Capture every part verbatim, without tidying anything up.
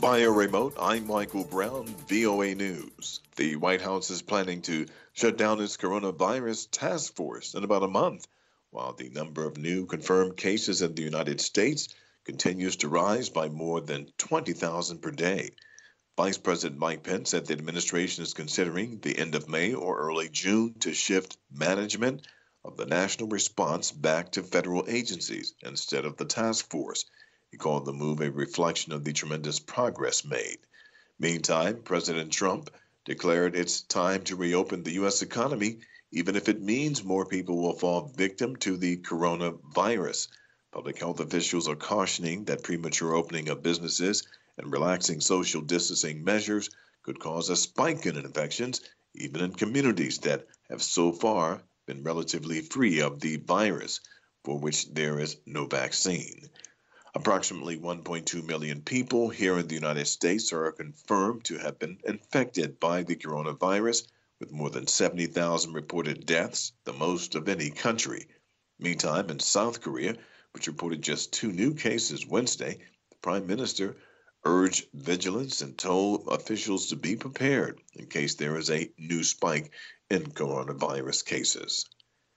Via remote, I'm Michael Brown, V O A News. The White House is planning to shut down its coronavirus task force in about a month, while the number of new confirmed cases in the United States continues to rise by more than twenty thousand per day. Vice President Mike Pence said the administration is considering the end of May or early June to shift management of the national response back to federal agencies instead of the task force. He called the move a reflection of the tremendous progress made. Meantime, President Trump declared it's time to reopen the U S economy, even if it means more people will fall victim to the coronavirus. Public health officials are cautioning that premature opening of businesses and relaxing social distancing measures could cause a spike in infections, even in communities that have so far been relatively free of the virus, for which there is no vaccine. Approximately one point two million people here in the United States are confirmed to have been infected by the coronavirus, with more than seventy thousand reported deaths, the most of any country. Meantime, in South Korea, which reported just two new cases Wednesday, the Prime Minister urged vigilance and told officials to be prepared in case there is a new spike in coronavirus cases.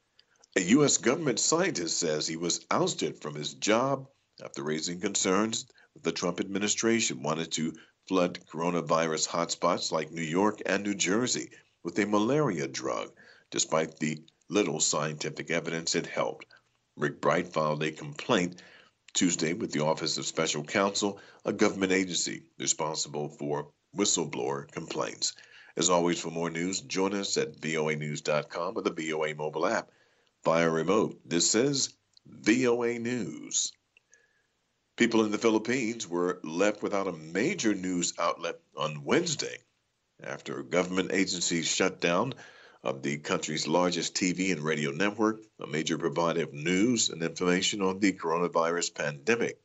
A U S government scientist says he was ousted from his job after raising concerns that the Trump administration wanted to flood coronavirus hotspots like New York and New Jersey with a malaria drug, despite the little scientific evidence it helped. Rick Bright filed a complaint Tuesday with the Office of Special Counsel, a government agency responsible for whistleblower complaints. As always, for more news, join us at V O A news dot com or the V O A mobile app via remote. This is V O A News. People in the Philippines were left without a major news outlet on Wednesday after government agencies shut down of the country's largest T V and radio network, a major provider of news and information on the coronavirus pandemic.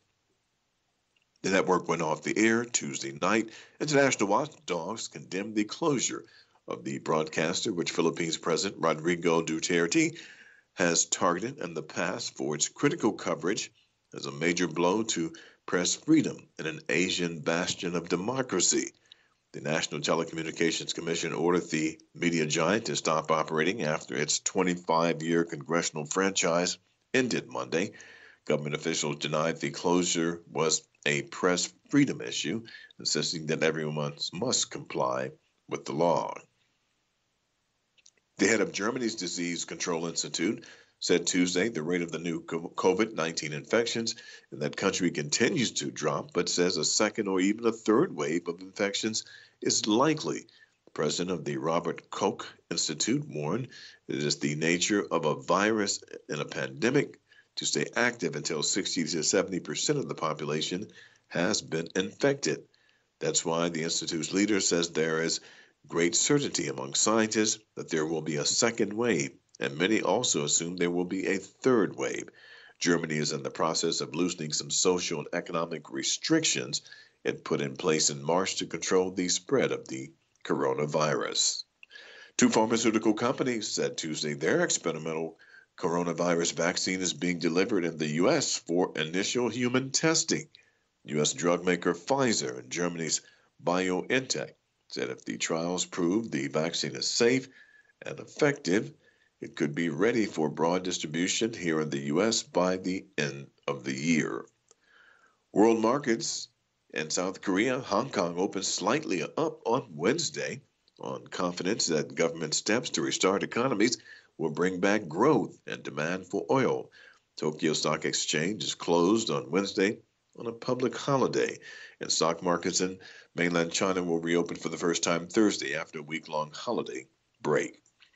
The network went off the air Tuesday night. International watchdogs condemned the closure of the broadcaster, which Philippines President Rodrigo Duterte has targeted in the past for its critical coverage as a major blow to press freedom in an Asian bastion of democracy. The National Telecommunications Commission ordered the media giant to stop operating after its twenty-five-year congressional franchise ended Monday. Government officials denied the closure was a press freedom issue, insisting that everyone must comply with the law. The head of Germany's Disease Control Institute said Tuesday the rate of the new COVID nineteen infections in that country continues to drop, but says a second or even a third wave of infections is likely. The president of the Robert Koch Institute warned it is the nature of a virus in a pandemic to stay active until sixty to seventy percent of the population has been infected. That's why the Institute's leader says there is great certainty among scientists that there will be a second wave, and many also assume there will be a third wave. Germany is in the process of loosening some social and economic restrictions it put in place in March to control the spread of the coronavirus. Two pharmaceutical companies said Tuesday their experimental coronavirus vaccine is being delivered in the U S for initial human testing. U S drug maker Pfizer and Germany's BioNTech said if the trials prove the vaccine is safe and effective, it could be ready for broad distribution here in the U S by the end of the year. World markets in South Korea, Hong Kong opened slightly up on Wednesday on confidence that government steps to restart economies will bring back growth and demand for oil. Tokyo Stock Exchange is closed on Wednesday on a public holiday, and stock markets in mainland China will reopen for the first time Thursday after a week-long holiday break.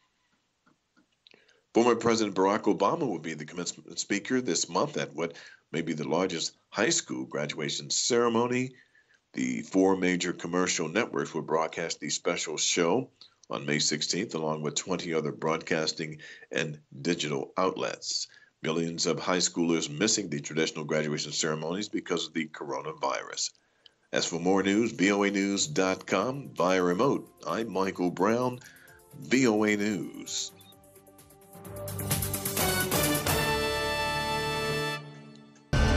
Former President Barack Obama will be the commencement speaker this month at what may be the largest high school graduation ceremony. The four major commercial networks will broadcast the special show on May sixteenth, along with twenty other broadcasting and digital outlets. Millions of high schoolers missing the traditional graduation ceremonies because of the coronavirus. As for more news, V O A news dot com via remote. I'm Michael Brown, V O A News.